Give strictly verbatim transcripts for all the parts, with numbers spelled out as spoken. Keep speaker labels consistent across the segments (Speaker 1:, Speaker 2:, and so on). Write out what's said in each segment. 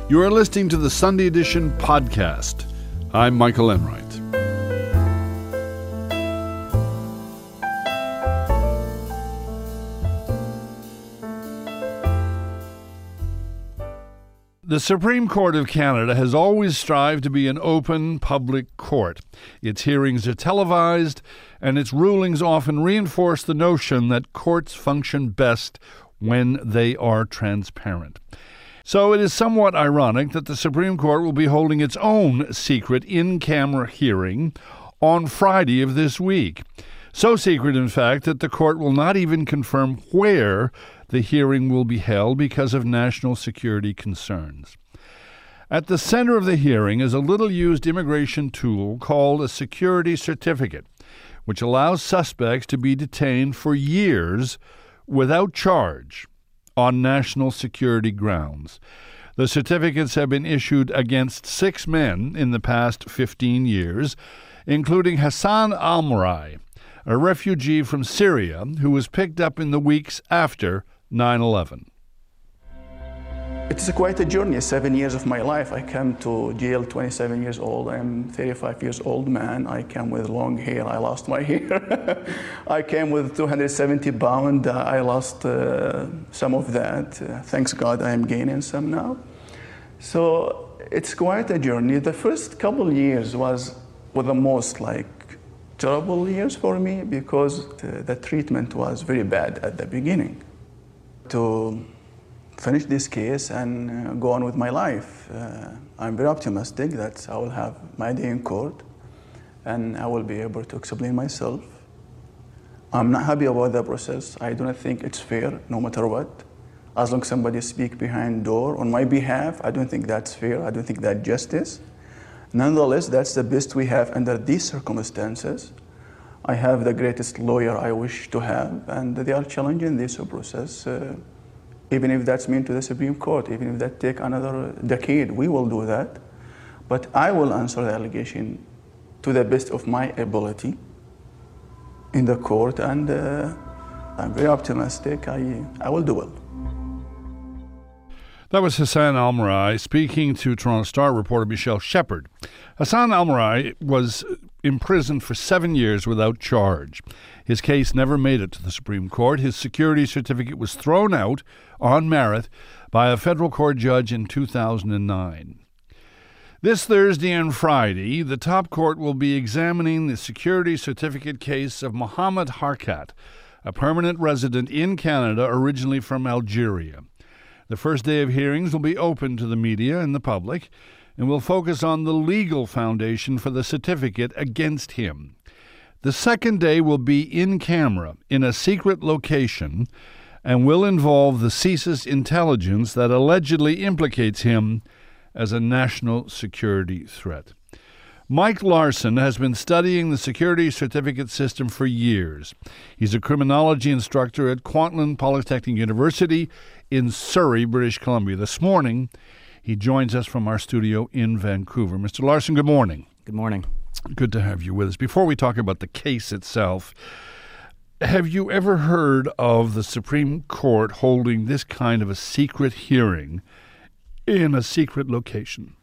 Speaker 1: You are listening to the Sunday Edition podcast. I'm Michael Enright. The Supreme Court of Canada has always strived to be an open public court. Its hearings are televised, and its rulings often reinforce the notion that courts function best when they are transparent. So it is somewhat ironic that the Supreme Court will be holding its own secret in-camera hearing on Friday of this week. So secret, in fact, that the court will not even confirm where the hearing will be held because of national security concerns. At the center of the hearing is a little-used immigration tool called a security certificate, which allows suspects to be detained for years without charge on national security grounds. The certificates have been issued against six men in the past fifteen years, including Hassan Almarai, a refugee from Syria who was picked up in the weeks after nine eleven.
Speaker 2: It's quite a journey, seven years of my life. I came to jail twenty-seven years old. I'm thirty-five years old man. I came with long hair. I lost my hair. I came with two hundred seventy pounds. I lost uh, some of that. Uh, thanks God I am gaining some now. So it's quite a journey. The first couple years was were the most like terrible years for me because the, the treatment was very bad at the beginning. To finish this case and uh, go on with my life. Uh, I'm very optimistic that I will have my day in court and I will be able to explain myself. I'm not happy about the process. I do not think it's fair, no matter what. As long as somebody speaks behind door on my behalf, I don't think that's fair. I don't think that's justice. Nonetheless, that's the best we have under these circumstances. I have the greatest lawyer I wish to have, and they are challenging this process. Uh, even if that's mean to the Supreme Court, even if that take another decade, we will do that. But I will answer the allegation to the best of my ability in the court, and uh, I'm very optimistic. I, I will do well.
Speaker 1: That was Hassan Almarai speaking to Toronto Star reporter Michelle Shepard. Hassan Almarai was imprisoned for seven years without charge. His case never made it to the Supreme Court. His security certificate was thrown out on merit by a federal court judge in two thousand nine. This Thursday and Friday, the top court will be examining the security certificate case of Mohamed Harkat, a permanent resident in Canada originally from Algeria. The first day of hearings will be open to the media and the public and will focus on the legal foundation for the certificate against him. The second day will be in camera in a secret location and will involve the CSIS intelligence that allegedly implicates him as a national security threat. Mike Larson has been studying the security certificate system for years. He's a criminology instructor at Kwantlen Polytechnic University in Surrey, British Columbia. This morning, he joins us from our studio in Vancouver. Mister Larson, good morning.
Speaker 3: Good morning.
Speaker 1: Good to have you with us. Before we talk about the case itself, have you ever heard of the Supreme Court holding this kind of a secret hearing in a secret location?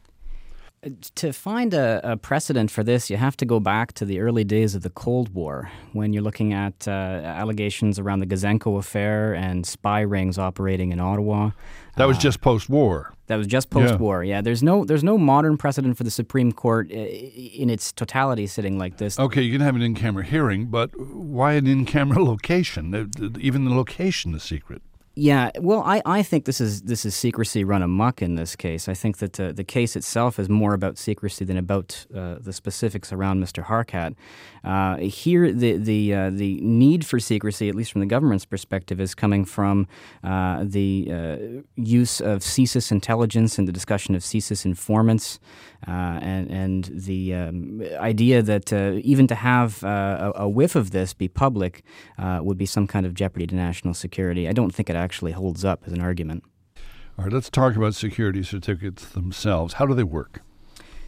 Speaker 3: To find a, a precedent for this, you have to go back to the early days of the Cold War, when you're looking at uh, allegations around the Gouzenko affair and spy rings operating in Ottawa.
Speaker 1: That was
Speaker 3: uh,
Speaker 1: just post-war.
Speaker 3: That was just post-war, yeah. yeah. There's no there's no modern precedent for the Supreme Court in its totality sitting like this.
Speaker 1: Okay, you can have an in-camera hearing, but why an in-camera location? Even the location is secret.
Speaker 3: Yeah, well, I, I think this is this is secrecy run amok in this case. I think that uh, the case itself is more about secrecy than about uh, the specifics around Mister Harkat. Uh, here, the the uh, the need for secrecy, at least from the government's perspective, is coming from uh, the uh, use of CSIS intelligence and the discussion of CSIS informants, uh, and and the um, idea that uh, even to have uh, a, a whiff of this be public uh, would be some kind of jeopardy to national security. I don't think it actually holds up as an argument.
Speaker 1: All right, let's talk about security certificates themselves. How do they work?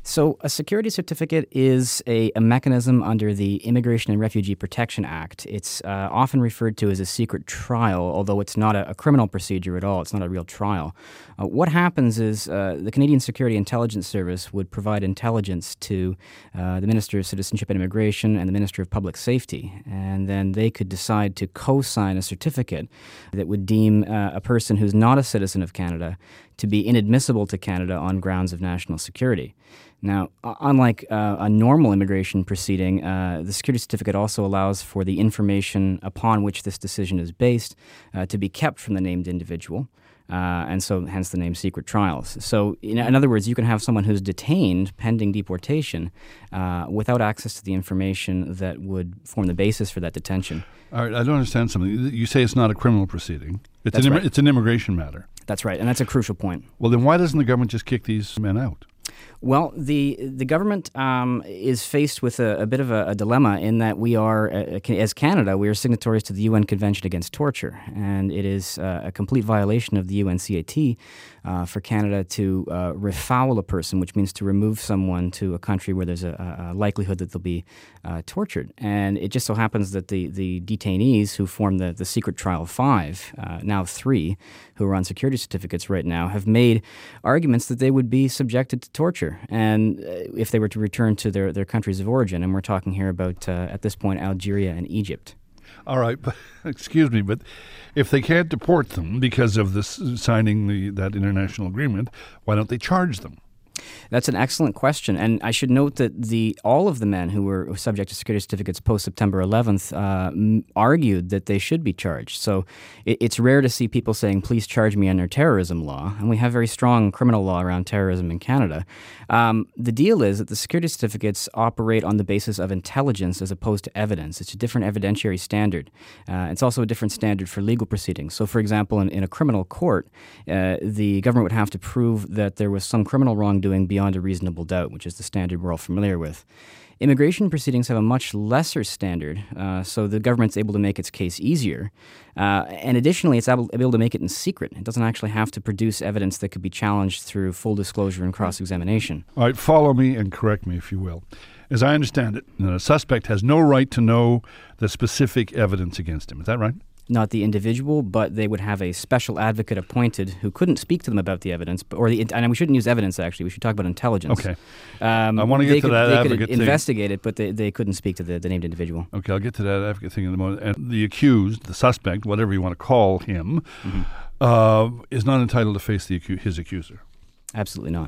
Speaker 3: So a security certificate is a, a mechanism under the Immigration and Refugee Protection Act. It's uh, often referred to as a secret trial, although it's not a, a criminal procedure at all. It's not a real trial. Uh, what happens is uh, the Canadian Security Intelligence Service would provide intelligence to uh, the Minister of Citizenship and Immigration and the Minister of Public Safety, and then they could decide to co-sign a certificate that would deem uh, a person who's not a citizen of Canada to be inadmissible to Canada on grounds of national security. Now, uh, unlike uh, a normal immigration proceeding, uh, the security certificate also allows for the information upon which this decision is based uh, to be kept from the named individual, uh, and so hence the name secret trials. So, in, in other words, you can have someone who's detained pending deportation uh, without access to the information that would form the basis for that detention.
Speaker 1: All right, I don't understand something. You say it's not a criminal proceeding. It's,
Speaker 3: That's
Speaker 1: an,
Speaker 3: right.
Speaker 1: It's an immigration matter.
Speaker 3: That's right, and that's a crucial point.
Speaker 1: Well, then why doesn't the government just kick these men out?
Speaker 3: Well, the the government um, is faced with a, a bit of a, a dilemma in that we are, uh, as Canada, we are signatories to the U N Convention Against Torture, and it is uh, a complete violation of the U N C A T uh, for Canada to uh, refoul a person, which means to remove someone to a country where there's a, a likelihood that they'll be uh, tortured. And it just so happens that the, the detainees who form the, the secret trial five, uh, now three, who are on security certificates right now, have made arguments that they would be subjected to torture, and uh, if they were to return to their, their countries of origin. And we're talking here about, uh, at this point, Algeria and Egypt.
Speaker 1: All right, but excuse me, but if they can't deport them because of this signing the, that international agreement, why don't they charge them?
Speaker 3: That's an excellent question, and I should note that the all of the men who were subject to security certificates post September eleventh uh, m- argued that they should be charged. So it, it's rare to see people saying, "Please charge me under terrorism law," and we have very strong criminal law around terrorism in Canada. Um, the deal is that the security certificates operate on the basis of intelligence as opposed to evidence. It's a different evidentiary standard. Uh, it's also a different standard for legal proceedings. So, for example, in, in a criminal court, uh, the government would have to prove that there was some criminal wrongdoing beyond a reasonable doubt, which is the standard we're all familiar with. Immigration proceedings have a much lesser standard, uh, so the government's able to make its case easier. Uh, and additionally, it's able, able to make it in secret. It doesn't actually have to produce evidence that could be challenged through full disclosure and cross-examination.
Speaker 1: All right, follow me and correct me if you will. As I understand it, the suspect has no right to know the specific evidence against him. Is that right?
Speaker 3: Not the individual, but they would have a special advocate appointed who couldn't speak to them about the evidence, or the and we shouldn't use evidence. Actually, we should talk about intelligence.
Speaker 1: Okay,
Speaker 3: um,
Speaker 1: I want to get to
Speaker 3: could,
Speaker 1: that
Speaker 3: they
Speaker 1: advocate
Speaker 3: could
Speaker 1: thing.
Speaker 3: investigate it, but they, they couldn't speak to the, the named individual.
Speaker 1: Okay, I'll get to that advocate thing in a moment. And the accused, the suspect, whatever you want to call him, mm-hmm. uh, is not entitled to face the acu- his accuser.
Speaker 3: Absolutely not.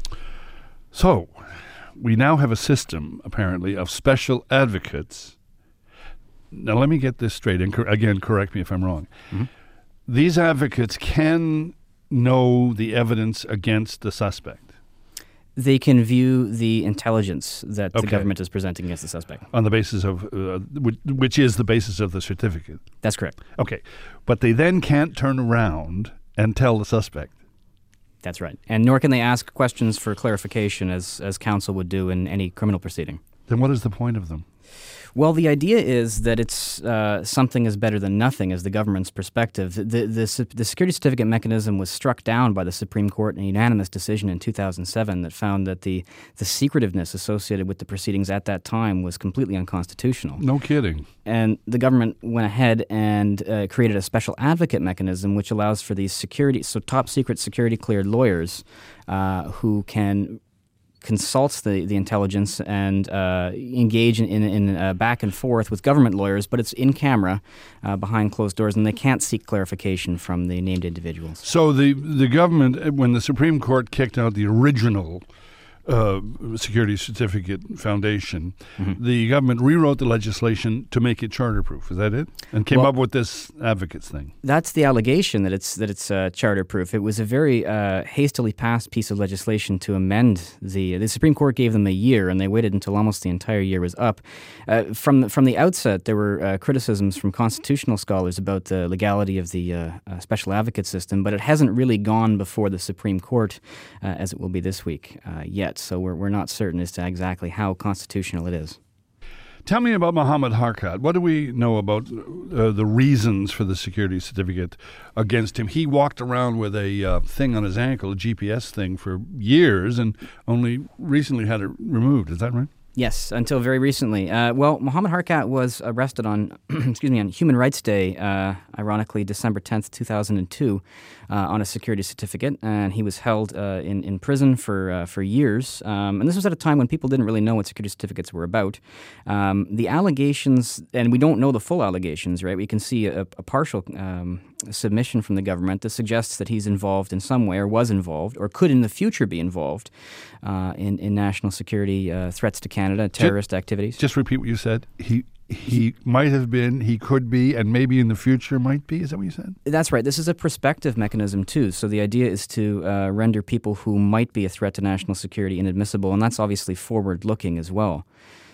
Speaker 1: So, we now have a system, apparently, of special advocates. Now, let me get this straight, and cor- again, correct me if I'm wrong. Mm-hmm. These advocates can know the evidence against the suspect.
Speaker 3: They can view the intelligence that
Speaker 1: Okay.
Speaker 3: the government is presenting against the suspect.
Speaker 1: On the basis of, uh, which, which is the basis of the certificate.
Speaker 3: That's correct.
Speaker 1: Okay. But they then can't turn around and tell the suspect.
Speaker 3: That's right. And nor can they ask questions for clarification as, as counsel would do in any criminal proceeding.
Speaker 1: Then what is the point of them?
Speaker 3: Well, the idea is that it's uh, something is better than nothing, as the government's perspective. The, the, the security certificate mechanism was struck down by the Supreme Court in a unanimous decision in two thousand seven that found that the, the secretiveness associated with the proceedings at that time was completely unconstitutional.
Speaker 1: No kidding.
Speaker 3: And the government went ahead and uh, created a special advocate mechanism which allows for these security, so top secret security cleared lawyers uh, who can consults the, the intelligence and uh, engage in, in, in uh, back and forth with government lawyers, but it's in camera uh, behind closed doors, and they can't seek clarification from the named individuals.
Speaker 1: So the, the government, when the Supreme Court kicked out the original uh, Security Certificate Foundation, mm-hmm. the government rewrote the legislation to make it charter-proof. Is that it? And came
Speaker 3: well,
Speaker 1: up with this advocates thing.
Speaker 3: That's the allegation, that it's that it's uh, charter-proof. It was a very uh, hastily passed piece of legislation to amend the. The Supreme Court gave them a year, and they waited until almost the entire year was up. Uh, from from the outset, there were uh, criticisms from constitutional scholars about the legality of the uh, uh, special advocate system, but it hasn't really gone before the Supreme Court, uh, as it will be this week uh, yet. So we're we're not certain as to exactly how constitutional it is.
Speaker 1: Tell me about Mohammed Harkat. What do we know about uh, the reasons for the security certificate against him? He walked around with a uh, thing on his ankle, a G P S thing, for years and only recently had it removed. Is that right?
Speaker 3: Yes, until very recently. Uh, well, Mohammed Harkat was arrested on, excuse me, on Human Rights Day, uh, ironically December tenth, two thousand two, uh, on a security certificate, and he was held uh, in in prison for uh, for years. Um, and this was at a time when people didn't really know what security certificates were about. Um, the allegations, and we don't know the full allegations, right? We can see a, a partial um, submission from the government that suggests that he's involved in some way, or was involved, or could in the future be involved uh, in in national security uh, threats to Canada. Canada, terrorist
Speaker 1: just,
Speaker 3: activities.
Speaker 1: Just repeat what you said. He he might have been, he could be, and maybe in the future might be. Is that what you said?
Speaker 3: That's right. This is a prospective mechanism too. So the idea is to uh, render people who might be a threat to national security inadmissible, and that's obviously forward-looking as well.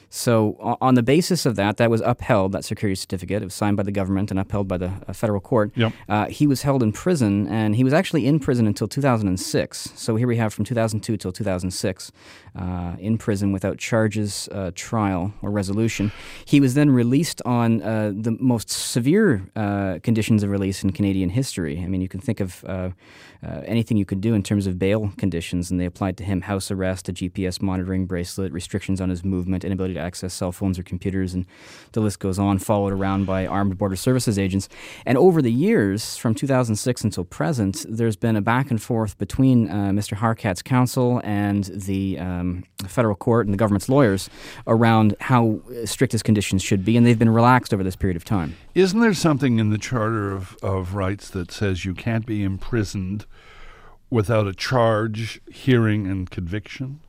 Speaker 3: So on the basis of that, that was upheld, that security certificate. It was signed by the government and upheld by the uh, federal court.
Speaker 1: Yep.
Speaker 3: Uh, he was held in prison, and he was actually in prison until two thousand six. So here we have from two thousand two till two thousand six, uh, in prison without charges, uh, trial, or resolution. He was then released on uh, the most severe uh, conditions of release in Canadian history. I mean, you can think of uh, uh, anything you could do in terms of bail conditions, and they applied to him house arrest, a G P S monitoring bracelet, restrictions on his movement, inability to access cell phones or computers, and the list goes on, followed around by armed border services agents. And over the years, from two thousand six until present, there's been a back and forth between uh, Mister Harkat's counsel and the um, federal court and the government's lawyers around how strict his conditions should be, and they've been relaxed over this period of time.
Speaker 1: Isn't there something in the Charter of, of Rights that says you can't be imprisoned without a charge, hearing, and conviction?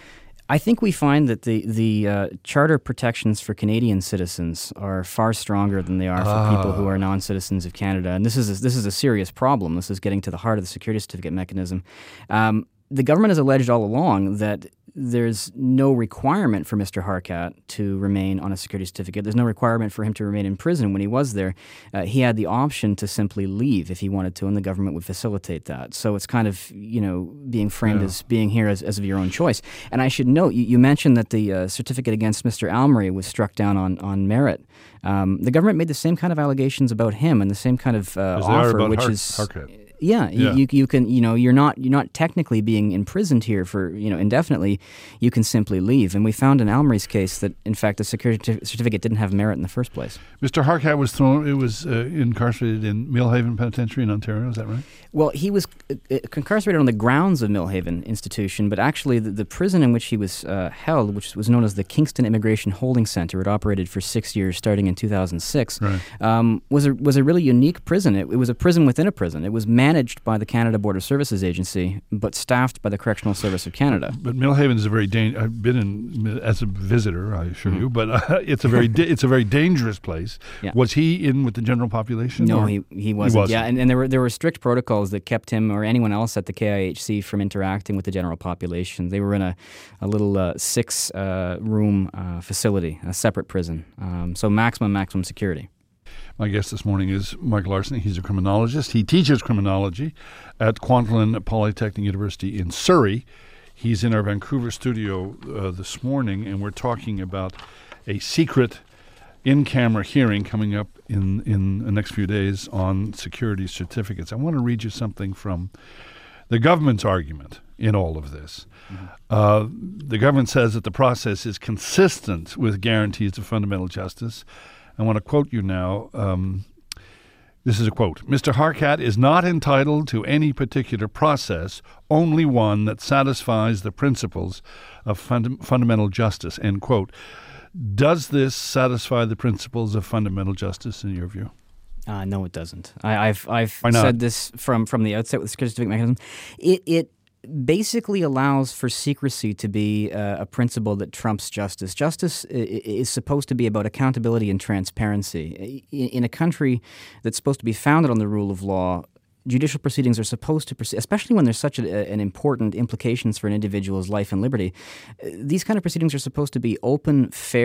Speaker 3: I think we find that the the uh, charter protections for Canadian citizens are far stronger than they are for
Speaker 1: ah.
Speaker 3: people who are non-citizens of Canada, and this is a, this is a serious problem. This is getting to the heart of the security certificate mechanism. Um, the government has alleged all along that there's no requirement for Mister Harkat to remain on a security certificate. There's no requirement for him to remain in prison when he was there. Uh, he had the option to simply leave if he wanted to, and the government would facilitate that. So it's kind of, you know, being framed yeah. as being here as, as of your own choice. And I should note, you, you mentioned that the uh, certificate against Mister Almery was struck down on, on merit. Um, the government made the same kind of allegations about him and the same kind of uh, offer, which
Speaker 1: Har-
Speaker 3: is...
Speaker 1: Harkat.
Speaker 3: Yeah,
Speaker 1: yeah.
Speaker 3: You, you can, you know, you're not you're not technically being imprisoned here for, you know, indefinitely. You can simply leave. And we found in Almery's case that, in fact, the security certificate didn't have merit in the first place.
Speaker 1: Mister Harkat was thrown. It was uh, incarcerated in Millhaven Penitentiary in Ontario. Is that right?
Speaker 3: Well, he was uh, incarcerated on the grounds of Millhaven Institution, but actually the, the prison in which he was uh, held, which was known as the Kingston Immigration Holding Center, it operated for six years, starting in two thousand six.
Speaker 1: Right.
Speaker 3: Um, was a was a really unique prison. It, it was a prison within a prison. It was managed by the Canada Border Services Agency, but staffed by the Correctional Service of Canada.
Speaker 1: But Millhaven is a very dan- I've been in as a visitor, I assure
Speaker 3: Mm-hmm.
Speaker 1: you, but uh, it's a very da- it's a very dangerous place.
Speaker 3: Yeah.
Speaker 1: Was he in with the general population?
Speaker 3: No,
Speaker 1: or?
Speaker 3: he he wasn't.
Speaker 1: wasn't.
Speaker 3: Yeah, and, and there were there were strict protocols that kept him or anyone else at the K I H C from interacting with the general population. They were in a a little uh, six uh, room uh, facility, a separate prison. Um, so maximum maximum security.
Speaker 1: My guest this morning is Michael Larson. He's a criminologist. He teaches criminology at Kwantlen Polytechnic University in Surrey. He's in our Vancouver studio uh, this morning, and we're talking about a secret in-camera hearing coming up in, in the next few days on security certificates. I want to read you something from the government's argument in all of this. Mm-hmm. Uh, the government says that the process is consistent with guarantees of fundamental justice. I want to quote you now. Um, this is a quote. Mister Harkat is not entitled to any particular process, only one that satisfies the principles of fund- fundamental justice, end quote. Does this satisfy the principles of fundamental justice in your view?
Speaker 3: Uh, no, it doesn't. I, I've I've
Speaker 1: Why not?
Speaker 3: said this from, from the outset with the security certificate mechanism. It it basically allows for secrecy to be uh, a principle that trumps justice. Justice I- is supposed to be about accountability and transparency. In, in a country that's supposed to be founded on the rule of law, judicial proceedings are supposed to proceed, especially when there's such a, an important implications for an individual's life and liberty. Uh, these kind of proceedings are supposed to be open, fair,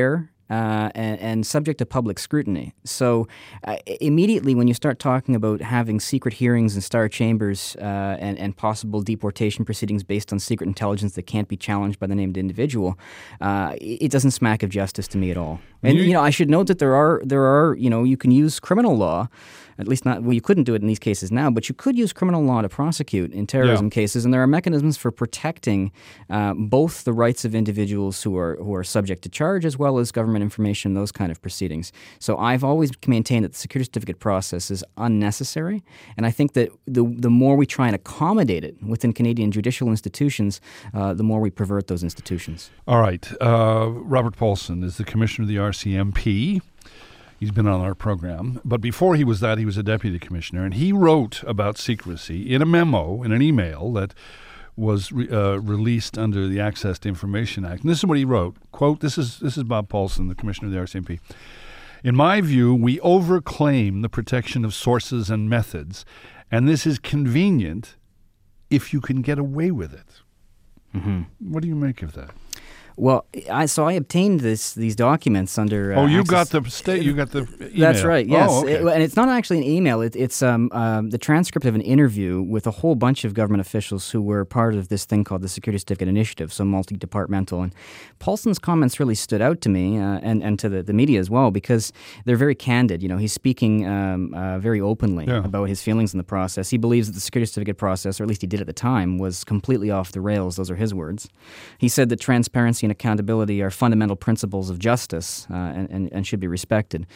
Speaker 3: Uh, and, and subject to public scrutiny. So uh, immediately when you start talking about having secret hearings in star chambers uh, and, and possible deportation proceedings based on secret intelligence that can't be challenged by the named individual, uh, it doesn't smack of justice to me at all. And, you know, I should note that there are, there are, you know, you can use criminal law, at least not, well, you couldn't do it in these cases now, but you could use criminal law to prosecute in terrorism yeah. cases, and there are mechanisms for protecting uh, both the rights of individuals who are who are subject to charge as well as government information, those kind of proceedings. So I've always maintained that the security certificate process is unnecessary, and I think that the the more we try and accommodate it within Canadian judicial institutions, uh, the more we pervert those institutions.
Speaker 1: All right. Uh, Robert Paulson is the Commissioner of the R C M P. He's been on our program. But before he was that, he was a deputy commissioner. And he wrote about secrecy in a memo, in an email that was re- uh, released under the Access to Information Act. And this is what he wrote. Quote, this is this is Bob Paulson, the commissioner of the R C M P. In my view, we overclaim the protection of sources and methods. And this is convenient if you can get away with it. Mm-hmm. What do you make of that?
Speaker 3: Well, I, so I obtained this these documents under. Uh,
Speaker 1: oh, you
Speaker 3: access.
Speaker 1: got the state. You got the email.
Speaker 3: That's right. Yes,
Speaker 1: oh, okay.
Speaker 3: it, and it's not actually an email. It, it's um, um, the transcript of an interview with a whole bunch of government officials who were part of this thing called the Security Certificate Initiative, so multi-departmental. And Paulson's comments really stood out to me uh, and and to the, the media as well because they're very candid. You know, he's speaking um, uh, very openly yeah. about his feelings in the process. He believes that the Security Certificate process, or at least he did at the time, was completely off the rails. Those are his words. He said that transparency and accountability are fundamental principles of justice uh, and, and, and should be respected.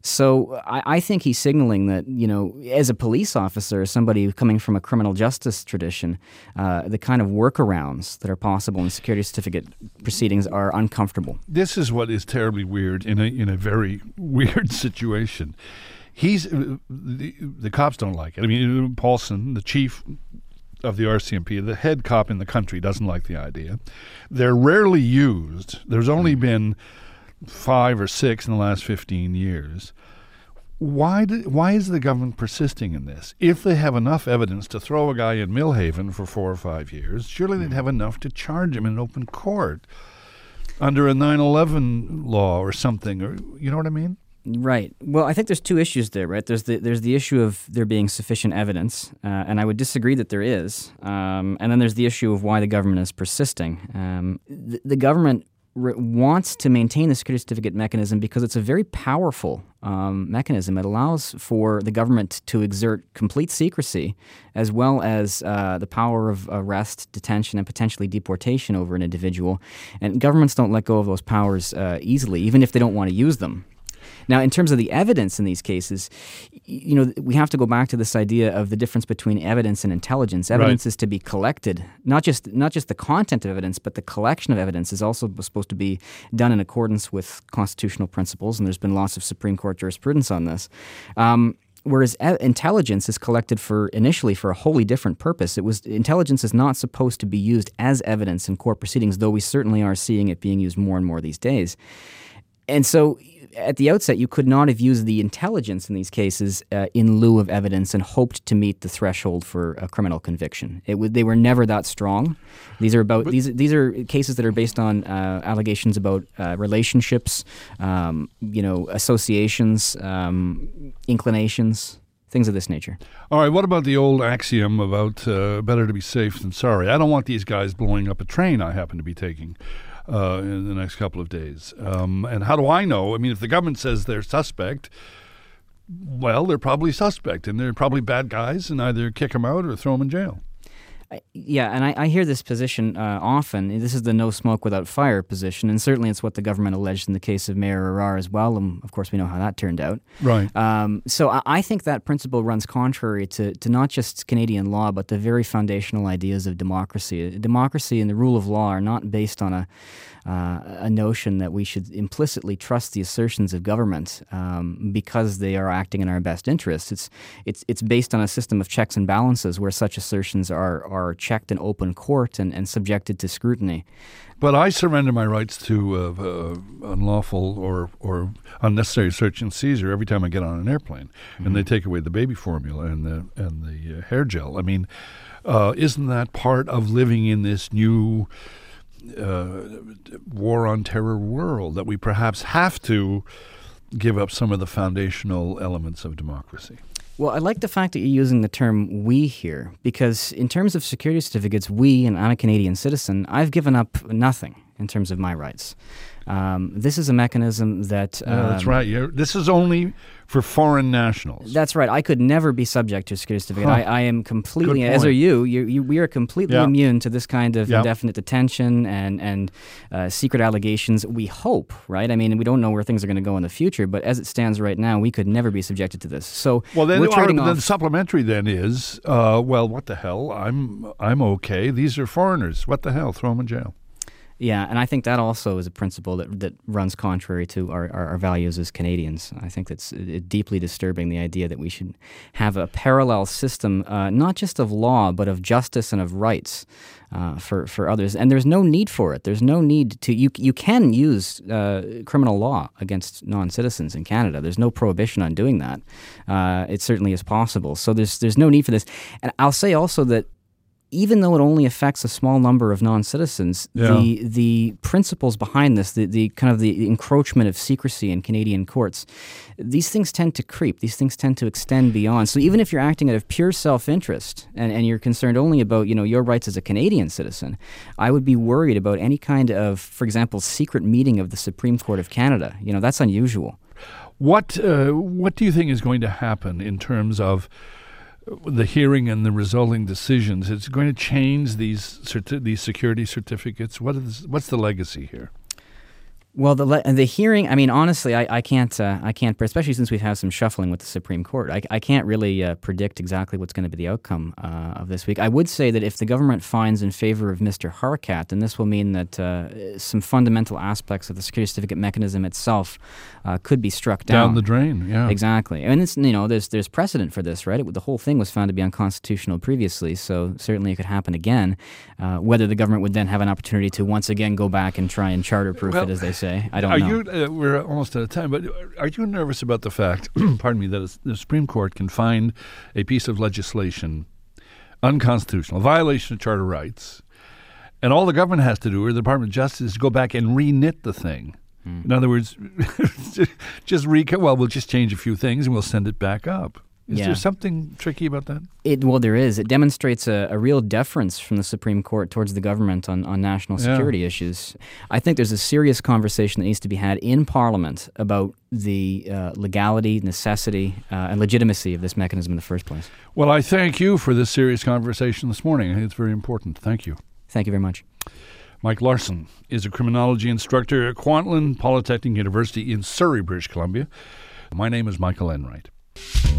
Speaker 3: So I, I think he's signaling that, you know, as a police officer, somebody coming from a criminal justice tradition, uh, the kind of workarounds that are possible in security certificate proceedings are uncomfortable.
Speaker 1: This is what is terribly weird in a in a very weird situation. He's uh, the, the cops don't like it. I mean, Paulson, the chief of the R C M P, the head cop in the country, doesn't like the idea. They're rarely used. There's only been five or six in the last fifteen years. Why do, why is the government persisting in this? If they have enough evidence to throw a guy in Millhaven for four or five years, surely they'd have enough to charge him in open court under a nine eleven law or something. Or you know what I mean?
Speaker 3: Right. Well, I think there's two issues there, right? There's the there's the issue of there being sufficient evidence, uh, and I would disagree that there is. Um, and then there's the issue of why the government is persisting. Um, the, the government re- wants to maintain the security certificate mechanism because it's a very powerful um, mechanism. It allows for the government to exert complete secrecy as well as uh, the power of arrest, detention, and potentially deportation over an individual. And governments don't let go of those powers uh, easily, even if they don't want to use them. Now, in terms of the evidence in these cases, you know, we have to go back to this idea of the difference between evidence and intelligence. Evidence right. is to be collected, not just not just the content of evidence, but the collection of evidence is also supposed to be done in accordance with constitutional principles, and there's been lots of Supreme Court jurisprudence on this. Um, Whereas e- intelligence is collected for initially for a wholly different purpose. It was intelligence is not supposed to be used as evidence in court proceedings, though we certainly are seeing it being used more and more these days. And so at the outset, you could not have used the intelligence in these cases uh, in lieu of evidence and hoped to meet the threshold for a criminal conviction. It w- they were never that strong. These are about but, these these are cases that are based on uh, allegations about uh, relationships, um, you know, associations, um, inclinations, things of this nature.
Speaker 1: All right, what about the old axiom about uh, better to be safe than sorry? I don't want these guys blowing up a train I happen to be taking Uh, in the next couple of days. Um, and how do I know? I mean, if the government says they're suspect, well, they're probably suspect, and they're probably bad guys, and either kick them out or throw them in jail.
Speaker 3: Yeah, and I, I hear this position uh, often. This is the no smoke without fire position, and certainly it's what the government alleged in the case of Mayor Arar as well, and of course we know how that turned out.
Speaker 1: Right.
Speaker 3: Um, so I, I think that principle runs contrary to, to not just Canadian law, but the very foundational ideas of democracy. Democracy and the rule of law are not based on a uh, a notion that we should implicitly trust the assertions of government um, because they are acting in our best interests. It's it's it's based on a system of checks and balances where such assertions are are checked in open court and, and subjected to scrutiny.
Speaker 1: But I surrender my rights to uh, uh, unlawful or, or unnecessary search and seizure every time I get on an airplane, mm-hmm. and they take away the baby formula and the and the uh, hair gel. I mean, uh, isn't that part of living in this new uh, war on terror world that we perhaps have to give up some of the foundational elements of democracy?
Speaker 3: Well, I like the fact that you're using the term "we" here, because in terms of security certificates, we, and I'm a Canadian citizen, I've given up nothing in terms of my rights. Um, this is a mechanism that... Um,
Speaker 1: yeah, that's right. You're, this is only for foreign nationals.
Speaker 3: That's right. I could never be subject to a security certificate.
Speaker 1: Huh.
Speaker 3: I, I am completely, as are you, you, you, we are completely
Speaker 1: yeah.
Speaker 3: immune to this kind of
Speaker 1: yeah.
Speaker 3: indefinite detention and, and uh, secret allegations. We hope, right? I mean, we don't know where things are going to go in the future, but as it stands right now, we could never be subjected to this. So
Speaker 1: well, then,
Speaker 3: we're trading
Speaker 1: our,
Speaker 3: off...
Speaker 1: then the supplementary then is, uh, well, what the hell? I'm, I'm okay. These are foreigners. What the hell? Throw them in jail.
Speaker 3: Yeah, and I think that also is a principle that that runs contrary to our, our, our values as Canadians. I think that's uh, deeply disturbing, the idea that we should have a parallel system, uh, not just of law, but of justice and of rights uh, for, for others. And there's no need for it. There's no need to... You, you can use uh, criminal law against non-citizens in Canada. There's no prohibition on doing that. Uh, it certainly is possible. So there's there's no need for this. And I'll say also that even though it only affects a small number of non-citizens,
Speaker 1: yeah.
Speaker 3: the the principles behind this, the, the kind of the encroachment of secrecy in Canadian courts, these things tend to creep. These things tend to extend beyond. So even if you're acting out of pure self-interest and, and you're concerned only about, you know, your rights as a Canadian citizen, I would be worried about any kind of, for example, secret meeting of the Supreme Court of Canada. You know, that's unusual.
Speaker 1: What uh, what do you think is going to happen in terms of the hearing and the resulting decisions? It's going to change these certi- these security certificates. What is what's the legacy here?
Speaker 3: Well, the le- the hearing. I mean, honestly, I, I can't. Uh, I can't. Especially since we've had some shuffling with the Supreme Court, I, I can't really uh, predict exactly what's going to be the outcome uh, of this week. I would say that if the government finds in favor of Mister Harkat, then this will mean that uh, some fundamental aspects of the security certificate mechanism itself uh, could be struck down.
Speaker 1: Down the drain. Yeah,
Speaker 3: exactly. And it's, you know, there's there's precedent for this, right? It, the whole thing was found to be unconstitutional previously, so certainly it could happen again. Uh, whether the government would then have an opportunity to once again go back and try and charter-proof
Speaker 1: well,
Speaker 3: it, as they say. Say. I don't
Speaker 1: are
Speaker 3: know.
Speaker 1: You, uh, we're almost out of time, but are you nervous about the fact, pardon me, that the Supreme Court can find a piece of legislation unconstitutional, a violation of charter rights, and all the government has to do, or the Department of Justice, is go back and re-knit the thing? Hmm. In other words, just re- well, we'll just change a few things and we'll send it back up. Is
Speaker 3: yeah.
Speaker 1: there something tricky about that?
Speaker 3: It, well, there is. It demonstrates a, a real deference from the Supreme Court towards the government on, on national security yeah. issues. I think there's a serious conversation that needs to be had in Parliament about the uh, legality, necessity, uh, and legitimacy of this mechanism in the first place.
Speaker 1: Well, I thank you for this serious conversation this morning. I think it's very important. Thank you.
Speaker 3: Thank you very much.
Speaker 1: Mike Larson is a criminology instructor at Kwantlen Polytechnic University in Surrey, British Columbia. My name is Michael Enright.